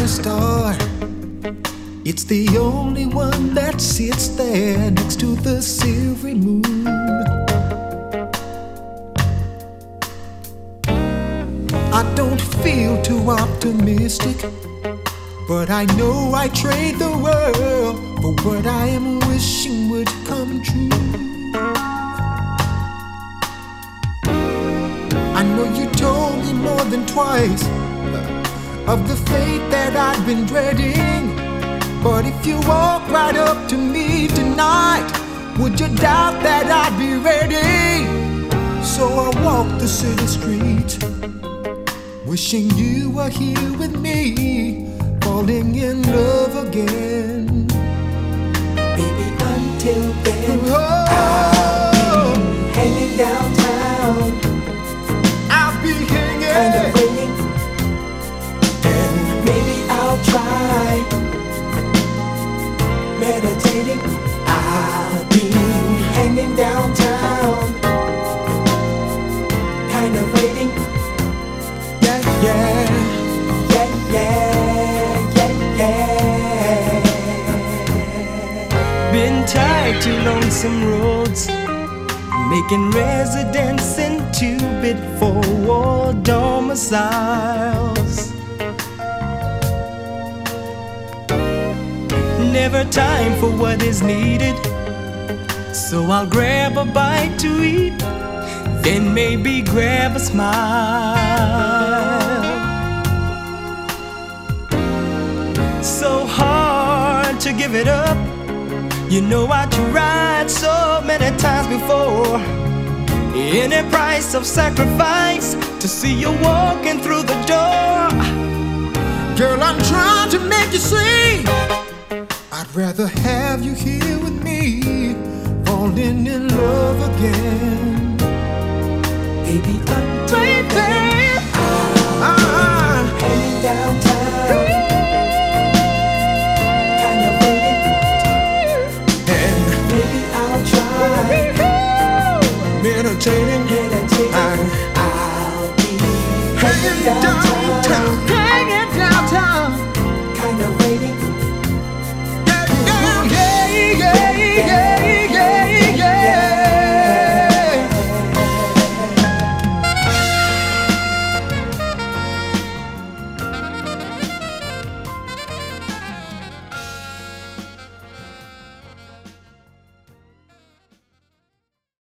star. It's the only one that sits there next to the silvery moon. I don't feel too optimistic, but I know I trade the world for what I am wishing would come true. I know you told me more than twice of the fate that I've been dreading, but if you walk right up to me tonight, would you doubt that I'd be ready? So I walk the city streets, wishing you were here with me, falling in love again. Baby, until then, Oh, I'll be hanging downtown, I'll be hanging, kind of waiting, and maybe I'll try meditating. I'll be hanging downtown, kind of waiting. yeah, yeah. Yeah, yeah, yeah, yeah. Been tied to lonesome roads, making residence into bit-for-war domiciles. Never time for what is needed, so I'll grab a bite to eat, then maybe grab a smile. So hard to give it up, you know I tried so many times before. Any price of sacrifice to see you walking through the door. Girl, I'm trying to make you see I'd rather have you here with me, falling in love again. Baby, until Baby, then, ah, hanging downtown, kind of waiting, and maybe I'll try meditating, meditating. I'll be hanging hanging downtown, downtown.